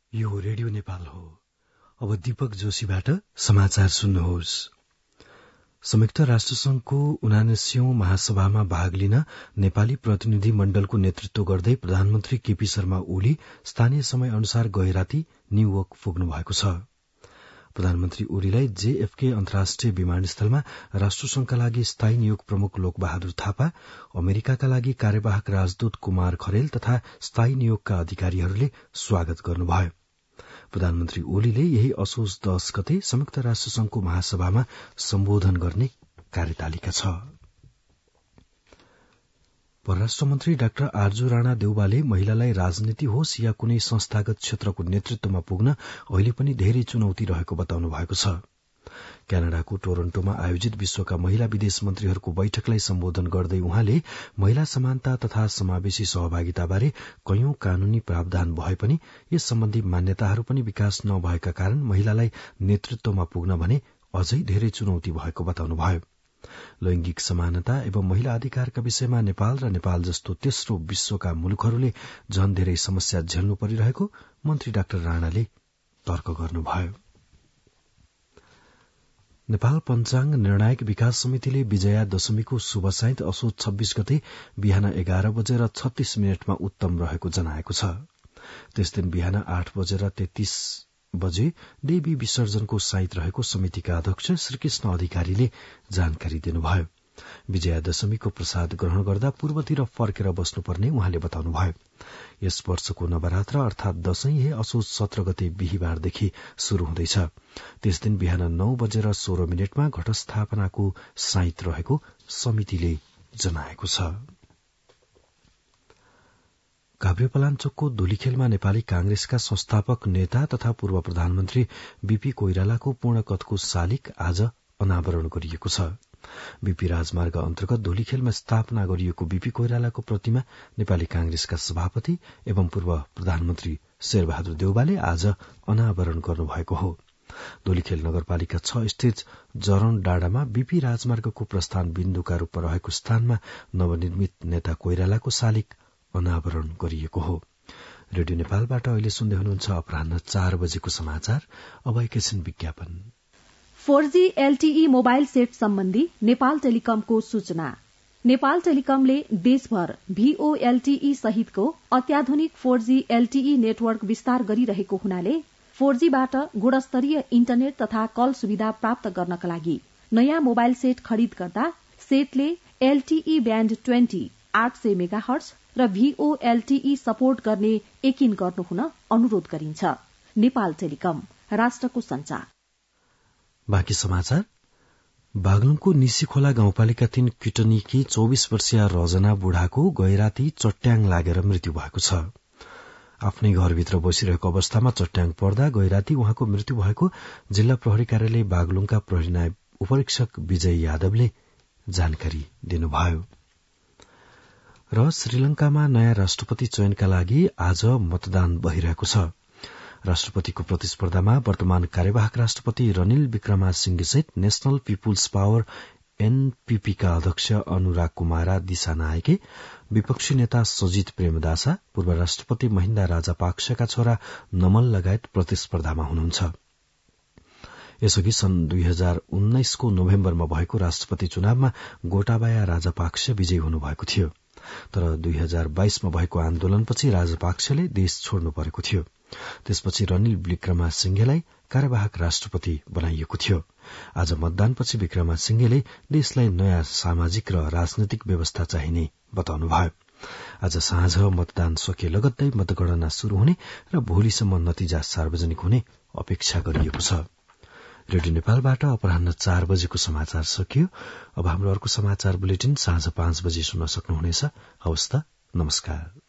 यो रेडियो नेपाल हो। अब दीपक जोशीबाट समाचार सुन्नुहोस्। संयुक्त राष्ट्रसंघको 79औं महासभामा भाग लिन नेपाली प्रतिनिधि मण्डलको नेतृत्व गर्दै प्रधानमन्त्री केपी शर्मा ओली स्थानीय समय अनुसार गएराती न्यूयोर्क पुग्नु भएको छ। प्रधानमन्त्री ओलीलाई जेएफके अन्तर्राष्ट्रिय विमानस्थलमा राष्ट्रसंघका लागि स्थायी नियोग प्रमुख लोकबहादुर थापा, अमेरिकाका लागि कार्यवाहक राजदूत कुमार खरेल तथा स्थायी नियोगका अधिकारीहरूले स्वागत गर्नुभयो। प्रधानमन्त्री ओलीले यही असोज 10 गते संयुक्त राष्ट्रसंघको महासभामा सम्बोधन गर्ने कार्यतालिका छ। परराष्ट्र मन्त्री डाक्टर आर्जु राणा देउवाले महिलालाई राजनीति होस् या कुनै संस्थागत क्षेत्रको नेतृत्वमा पुग्न अहिले पनि धेरै चुनौती रहेको बताउनु भएको छ। क्यानाडाको टोरन्टोमा आयोजित विश्वका महिला विदेश मन्त्रीहरूको बैठकलाई सम्बोधन गर्दै उहाँले महिला समानता तथा समावेशी सहभागिताबारे कैयौं कानूनी प्रावधान भए पनि यस सम्बन्धी मान्यताहरू पनि विकास नभएका कारण महिलालाई नेतृत्वमा पुग्न भने अझै धेरै चुनौती भएको बताउनुभयो। लैंगिक समानता एवं महिला अधिकारका विषयमा नेपाल र नेपाल जस्तो तेस्रो विश्वका मुलुकहरूले झन धेरै समस्या झेल्नु परिरहेको मन्त्री डाक्टर राणाले तर्क गर्नुभयो। नेपाल पञ्चाङ्ग निर्णायक विकास समितिले विजया दशमीको शुभ साइत असोज 26 गते बिहान 11:36 उत्तम रहेको जनाएको छ। त्यस दिन बिहान 8:33 देवी विसर्जनको साइत रहेको समितिका अध्यक्ष श्रीकृष्ण अधिकारीले जानकारी दिनुभयो। विजया दशमीको प्रसाद ग्रहण गर्दा पूर्वतिर फर्केर बस्नुपर्ने उहाँले बताउनुभयो। यस वर्षको नवरात्र अर्थात दशैं असोज 17 गते बिहिबारदेखि शुरू हुँदैछ। त्यस दिन बिहान 9:16 घटस्थापनाको साइत रहेको समितिले जनाएको छ। काभ्रेपलाञ्चोकको धुलीखेलमा नेपाली कांग्रेसका संस्थापक नेता तथा पूर्व प्रधानमन्त्री बीपी कोइरालाको पूर्णकथको शालिग आज अनावरण गरिएको छ। बीपी राजमार्ग अन्तर्गत धुलीखेलमा स्थापना गरिएको बीपी कोइरालाको प्रतिमा नेपाली कांग्रेसका सभापति एवं पूर्व प्रधानमन्त्री शेरबहादुर देउवाले आज अनावरण गर्नुभएको हो। धुलीखेल नगरपालिका 6 स्थित जरण डाँडामा बीपी राजमार्गको प्रस्थान बिन्दुका रूपमा रहेको स्थानमा नवनिर्मित नेता कोइरालाको शालिग अनावरण गरिएको हो। रेडियो नेपालबाट अहिले सुन्दै हुनुहुन्छ अपराह्न 4 बजेको समाचार। अब एकैछिन विज्ञापन। 4G LTE मोबाइल सेट सम्बन्धी नेपाल टेलिकमको सूचना। नेपाल टेलिकमले देशभर VOLTE सहितको अत्याधुनिक 4G LTE नेटवर्क विस्तार गरिरहेको हुनाले 4Gबाट गुणस्तरीय इन्टरनेट तथा कल सुविधा प्राप्त गर्नका लागि नयाँ मोबाइल सेट खरिद गर्दा सेटले LTE ब्याण्ड 20 800 मेगाहर्ज र VOLTE सपोर्ट गर्ने यकिन गर्नुहुन अनुरोध गरिन्छ। नेपाल टेलिकम, राष्ट्रको सञ्चार। बाँकी समाचार। बागलुङको निसीखोला गाउँपालिका 3 किटनीकी 24 वर्षीय रजना बुढाको गैराती चट्याङ लागेर मृत्यु भएको छ। आफ्नै घरभित्र बसिरहेको अवस्थामा चट्याङ पर्दा गैराती उहाँको मृत्यु भएको जिल्ला प्रहरी कार्यालय बागलुङका प्रहरी नायब उपरीक्षक विजय यादवले जानकारी दिनुभयो। र श्रीलंकामा नयाँ राष्ट्रपति चयनका लागि आज मतदान भइरहेको छ। राष्ट्रपतिको प्रतिस्पर्धामा वर्तमान कार्यवाहक राष्ट्रपति रनिल विक्रमासिंघेसहित नेशनल पीपुल्स पावर NPP का अध्यक्ष अनुराग कुमारा दिशानायके, विपक्षी नेता सजित प्रेमदासा, पूर्व राष्ट्रपति महिन्दा राजापाक्सेका छोरा नमल लगायत प्रतिस्पर्धामा हुनुहुन्छ। यसअघि सन् 2019 को नोभेम्बरमा भएको राष्ट्रपति चुनावमा गोटाबाया राजापाक्से विजयी हुनुभएको थियो। तर 2022 मा भएको आन्दोलनपछि राजापाक्सेले देश छोड्नु परेको थियो। त्यसपछि रनिल विक्रमासिंघेलाई कार्यवाहक राष्ट्रपति बनाइएको थियो। आज मतदानपछि विक्रमासिंघेले देशलाई नयाँ सामाजिक र राजनैतिक व्यवस्था चाहिने बताउनुभयो। आज साँझ मतदान सकिए लगत्तै मतगणना शुरू हुने र भोलिसम्म नतिजा सार्वजनिक हुने अपेक्षा गरिएको छ। रेडियो नेपालबाट अपराह्न 4 बजेको समाचार सकियो। अब हाम्रो अर्को समाचार बुलेटिन साँझ 5 बजे सुन्न सक्नुहुनेछ। हवस् त, नमस्कार।